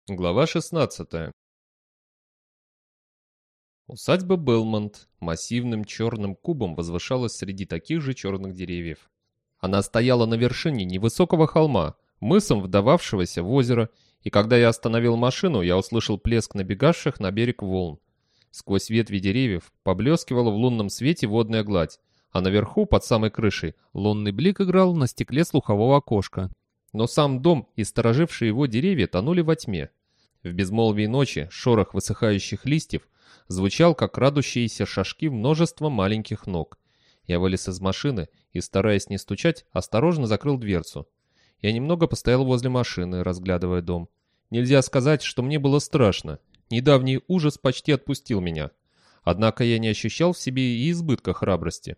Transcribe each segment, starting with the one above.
Глава 16. Усадьба Белмонт массивным черным кубом возвышалась среди таких же черных деревьев. Она стояла на вершине невысокого холма, мысом вдававшегося в озеро, и когда я остановил машину, я услышал плеск набегавших на берег волн. Сквозь ветви деревьев поблескивала в лунном свете водная гладь, а наверху, под самой крышей, лунный блик играл на стекле слухового окошка. Но сам дом и сторожившие его деревья тонули во тьме. В безмолвии ночи шорох высыхающих листьев звучал, как крадущиеся шажки множества маленьких ног. Я вылез из машины и, стараясь не стучать, осторожно закрыл дверцу. Я немного постоял возле машины, разглядывая дом. Нельзя сказать, что мне было страшно. Недавний ужас почти отпустил меня. Однако я не ощущал в себе и избытка храбрости.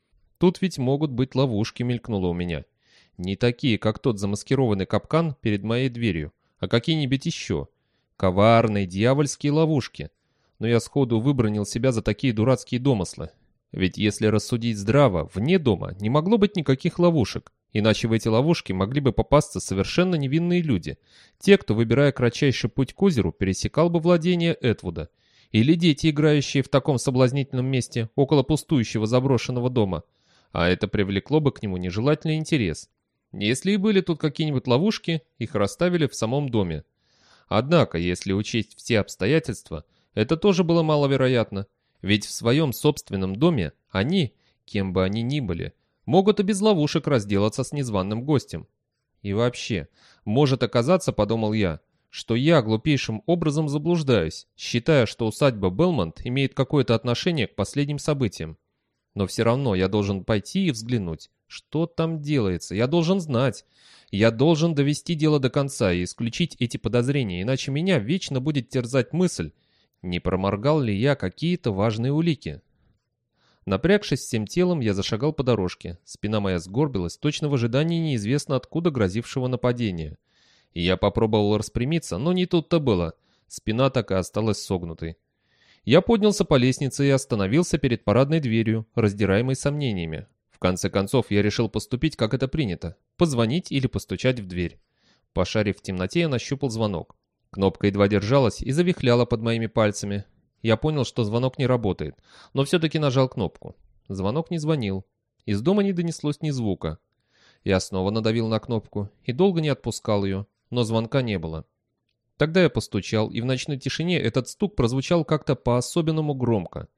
Тут ведь могут быть ловушки, мелькнуло у меня. Не такие, как тот замаскированный капкан перед моей дверью, а какие-нибудь еще. Коварные дьявольские ловушки. Но я сходу выбронил себя за такие дурацкие домыслы. Ведь если рассудить здраво, вне дома не могло быть никаких ловушек. Иначе в эти ловушки могли бы попасться совершенно невинные люди. Те, кто, выбирая кратчайший путь к озеру, пересекал бы владение Этвуда. Или дети, играющие в таком соблазнительном месте, около пустующего заброшенного дома. А это привлекло бы к нему нежелательный интерес. Если и были тут какие-нибудь ловушки, их расставили в самом доме. Однако, если учесть все обстоятельства, это тоже было маловероятно. Ведь в своем собственном доме они, кем бы они ни были, могут и без ловушек разделаться с незваным гостем. И вообще, может оказаться, подумал я, что я глупейшим образом заблуждаюсь, считая, что усадьба Белмонт имеет какое-то отношение к последним событиям. Но все равно я должен пойти и взглянуть, что там делается. Я должен знать. Я должен довести дело до конца и исключить эти подозрения, иначе меня вечно будет терзать мысль, не проморгал ли я какие-то важные улики. Напрягшись всем телом, я зашагал по дорожке. Спина моя сгорбилась, точно в ожидании неизвестно откуда грозившего нападения. И я попробовал распрямиться, но не тут-то было. Спина так и осталась согнутой. Я поднялся по лестнице и остановился перед парадной дверью, раздираемой сомнениями. В конце концов, я решил поступить, как это принято. Позвонить или постучать в дверь. Пошарив в темноте, я нащупал звонок. Кнопка едва держалась и завихляла под моими пальцами. Я понял, что звонок не работает, но все-таки нажал кнопку. Звонок не звонил. Из дома не донеслось ни звука. Я снова надавил на кнопку и долго не отпускал ее, но звонка не было. Тогда я постучал, и в ночной тишине этот стук прозвучал как-то по-особенному громко.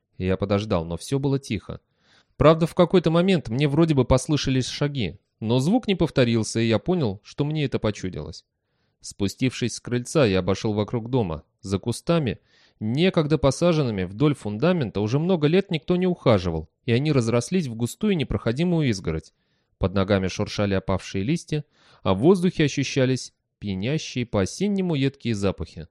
Я подождал, но все было тихо. Правда, в какой-то момент мне вроде бы послышались шаги, но звук не повторился, и я понял, что мне это почудилось. Спустившись с крыльца, я обошел вокруг дома. За кустами, некогда посаженными вдоль фундамента, уже много лет никто не ухаживал, и они разрослись в густую непроходимую изгородь. Под ногами шуршали опавшие листья, а в воздухе ощущались пьянящие по-осеннему едкие запахи.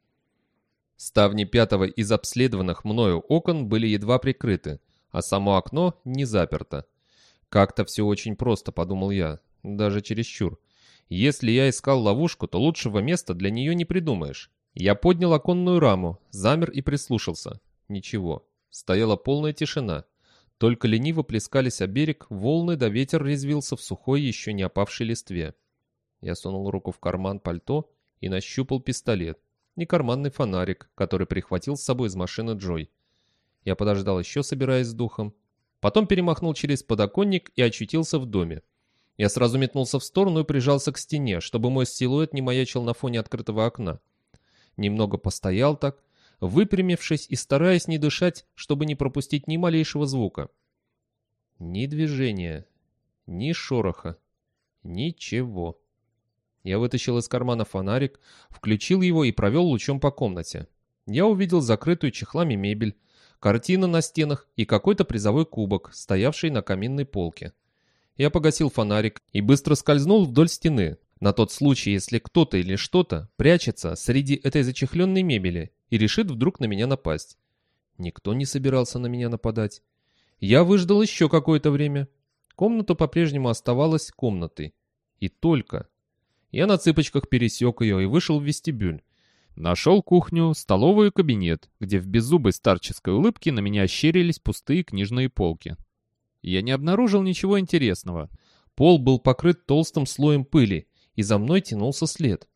Ставни пятого из обследованных мною окон были едва прикрыты, а само окно не заперто. Как-то все очень просто, подумал я, даже чересчур. Если я искал ловушку, то лучшего места для нее не придумаешь. Я поднял оконную раму, замер и прислушался. Ничего. Стояла полная тишина. Только лениво плескались о берег волны, да ветер резвился в сухой, еще не опавшей листве. Я сунул руку в карман пальто и нащупал пистолет и карманный фонарик, который прихватил с собой из машины Джой. Я подождал еще, собираясь с духом. Потом перемахнул через подоконник и очутился в доме. Я сразу метнулся в сторону и прижался к стене, чтобы мой силуэт не маячил на фоне открытого окна. Немного постоял так, выпрямившись и стараясь не дышать, чтобы не пропустить ни малейшего звука. Ни движения, ни шороха, ничего. Я вытащил из кармана фонарик, включил его и провел лучом по комнате. Я увидел закрытую чехлами мебель, картины на стенах и какой-то призовой кубок, стоявший на каминной полке. Я погасил фонарик и быстро скользнул вдоль стены, на тот случай, если кто-то или что-то прячется среди этой зачехленной мебели и решит вдруг на меня напасть. Никто не собирался на меня нападать. Я выждал еще какое-то время. Комната по-прежнему оставалась комнатой. И только. Я на цыпочках пересек ее и вышел в вестибюль. Нашел кухню, столовую и кабинет, где в беззубой старческой улыбке на меня ощерились пустые книжные полки. Я не обнаружил ничего интересного. Пол был покрыт толстым слоем пыли, и за мной тянулся след.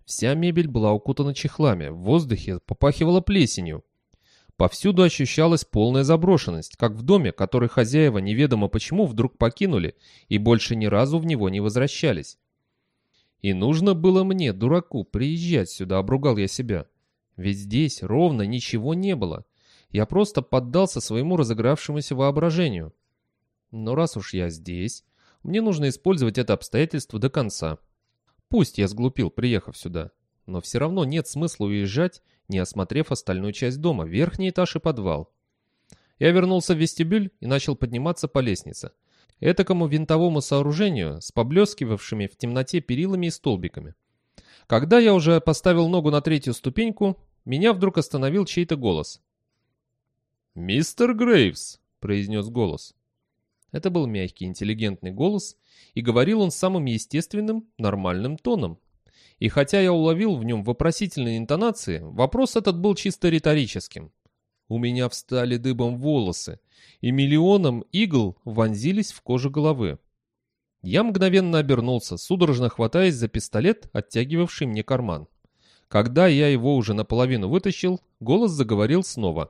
Вся мебель была укутана чехлами, в воздухе попахивало плесенью. Повсюду ощущалась полная заброшенность, как в доме, который хозяева неведомо почему вдруг покинули и больше ни разу в него не возвращались. И нужно было мне, дураку, приезжать сюда, обругал я себя. Ведь здесь ровно ничего не было. Я просто поддался своему разыгравшемуся воображению. Но раз уж я здесь, мне нужно использовать это обстоятельство до конца. Пусть я сглупил, приехав сюда, но все равно нет смысла уезжать, не осмотрев остальную часть дома, верхний этаж и подвал. Я вернулся в вестибюль и начал подниматься по лестнице. Этакому винтовому сооружению с поблескивавшими в темноте перилами и столбиками. Когда я уже поставил ногу на третью ступеньку, меня вдруг остановил чей-то голос. «Мистер Грейвс», — произнес голос. Это был мягкий, интеллигентный голос, и говорил он самым естественным, нормальным тоном. И хотя я уловил в нем вопросительные интонации, вопрос этот был чисто риторическим. У меня встали дыбом волосы, и миллионом игл вонзились в кожу головы. Я мгновенно обернулся, судорожно хватаясь за пистолет, оттягивавший мне карман. Когда я его уже наполовину вытащил, голос заговорил снова.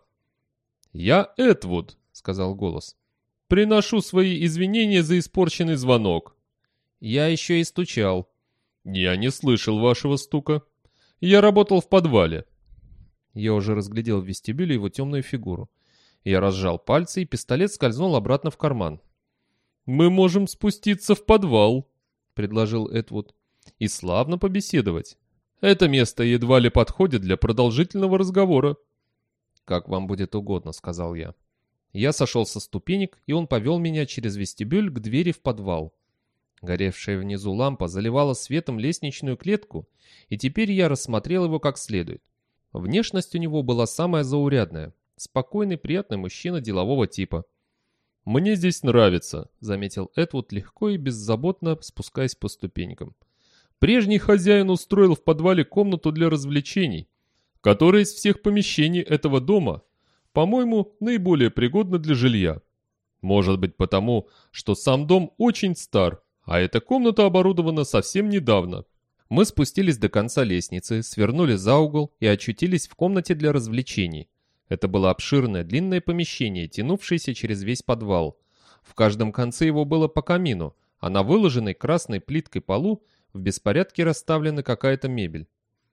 «Я Этвуд», — сказал голос. «Приношу свои извинения за испорченный звонок». Я еще и стучал. «Я не слышал вашего стука. Я работал в подвале». Я уже разглядел в вестибюле его темную фигуру. Я разжал пальцы, и пистолет скользнул обратно в карман. «Мы можем спуститься в подвал», — предложил Этвуд, — «и славно побеседовать. Это место едва ли подходит для продолжительного разговора». «Как вам будет угодно», — сказал я. Я сошел со ступенек, и он повел меня через вестибюль к двери в подвал. Горевшая внизу лампа заливала светом лестничную клетку, и теперь я рассмотрел его как следует. Внешность у него была самая заурядная. Спокойный, приятный мужчина делового типа. «Мне здесь нравится», — заметил Этвуд, легко и беззаботно спускаясь по ступенькам. «Прежний хозяин устроил в подвале комнату для развлечений, которая из всех помещений этого дома, по-моему, наиболее пригодна для жилья. Может быть потому, что сам дом очень стар, а эта комната оборудована совсем недавно». Мы спустились до конца лестницы, свернули за угол и очутились в комнате для развлечений. Это было обширное длинное помещение, тянувшееся через весь подвал. В каждом конце его было по камину, а на выложенной красной плиткой полу в беспорядке расставлена какая-то мебель.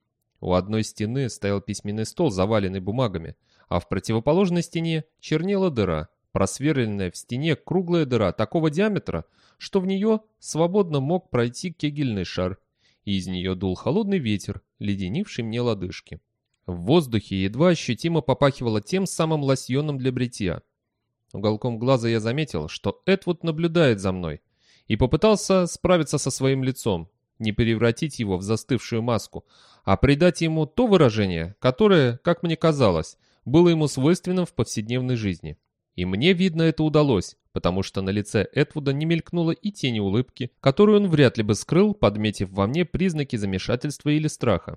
У одной стены стоял письменный стол, заваленный бумагами, а в противоположной стене чернела дыра, просверленная в стене круглая дыра такого диаметра, что в нее свободно мог пройти кегельный шар, и из нее дул холодный ветер, леденивший мне лодыжки. В воздухе едва ощутимо попахивало тем самым лосьоном для бритья. Уголком глаза я заметил, что Этвуд наблюдает за мной, и попытался справиться со своим лицом, не превратить его в застывшую маску, а придать ему то выражение, которое, как мне казалось, было ему свойственным в повседневной жизни. И мне, видно, это удалось, потому что на лице Этвуда не мелькнуло и тени улыбки, которую он вряд ли бы скрыл, подметив во мне признаки замешательства или страха.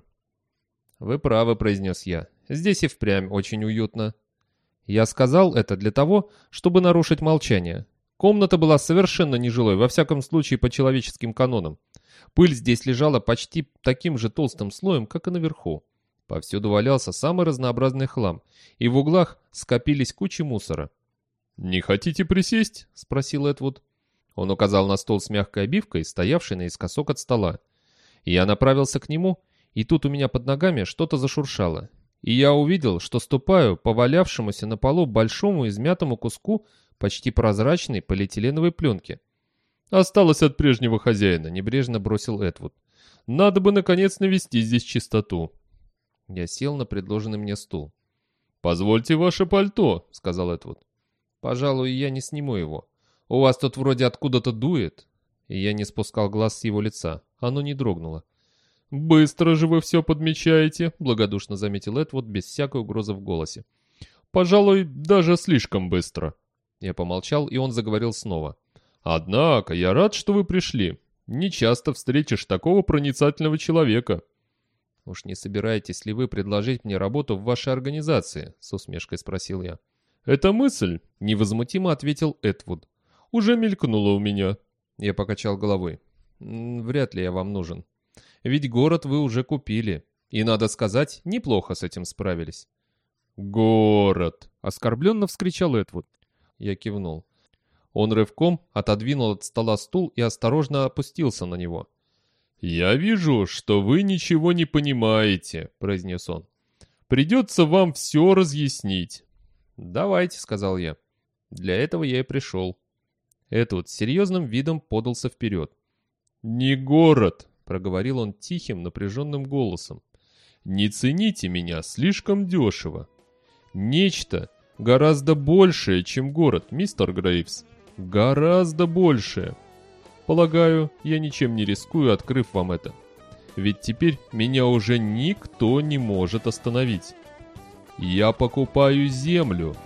«Вы правы», — произнес я. «Здесь и впрямь очень уютно». Я сказал это для того, чтобы нарушить молчание. Комната была совершенно нежилой, во всяком случае по человеческим канонам. Пыль здесь лежала почти таким же толстым слоем, как и наверху. Повсюду валялся самый разнообразный хлам, и в углах скопились кучи мусора. «Не хотите присесть?» — спросил Этвуд. Он указал на стол с мягкой обивкой, стоявший наискосок от стола. Я направился к нему, и тут у меня под ногами что-то зашуршало. И я увидел, что ступаю по валявшемуся на полу большому измятому куску почти прозрачной полиэтиленовой пленки. «Осталось от прежнего хозяина», — небрежно бросил Этвуд. «Надо бы, наконец, навести здесь чистоту». Я сел на предложенный мне стул. «Позвольте ваше пальто», — сказал Этвуд. «Пожалуй, я не сниму его. У вас тут вроде откуда-то дует». И я не спускал глаз с его лица. Оно не дрогнуло. «Быстро же вы все подмечаете», — благодушно заметил Этвуд без всякой угрозы в голосе. «Пожалуй, даже слишком быстро». Я помолчал, и он заговорил снова. «Однако, я рад, что вы пришли. Не часто встретишь такого проницательного человека». «Уж не собираетесь ли вы предложить мне работу в вашей организации?» — с усмешкой спросил я. «Эта мысль», — невозмутимо ответил Этвуд, — «уже мелькнула у меня». Я покачал головой. «Вряд ли я вам нужен. Ведь город вы уже купили. И, надо сказать, неплохо с этим справились». «Город!» — оскорбленно вскричал Эдвуд. Я кивнул. Он рывком отодвинул от стола стул и осторожно опустился на него. «Я вижу, что вы ничего не понимаете», — произнес он. «Придется вам все разъяснить». «Давайте», — сказал я. «Для этого я и пришел». Эдвуд с серьезным видом подался вперед. «Не город», — проговорил он тихим, напряженным голосом. «Не цените меня слишком дешево. Нечто гораздо большее, чем город, мистер Грейвс. Гораздо большее. Полагаю, я ничем не рискую, открыв вам это. Ведь теперь меня уже никто не может остановить. Я покупаю землю,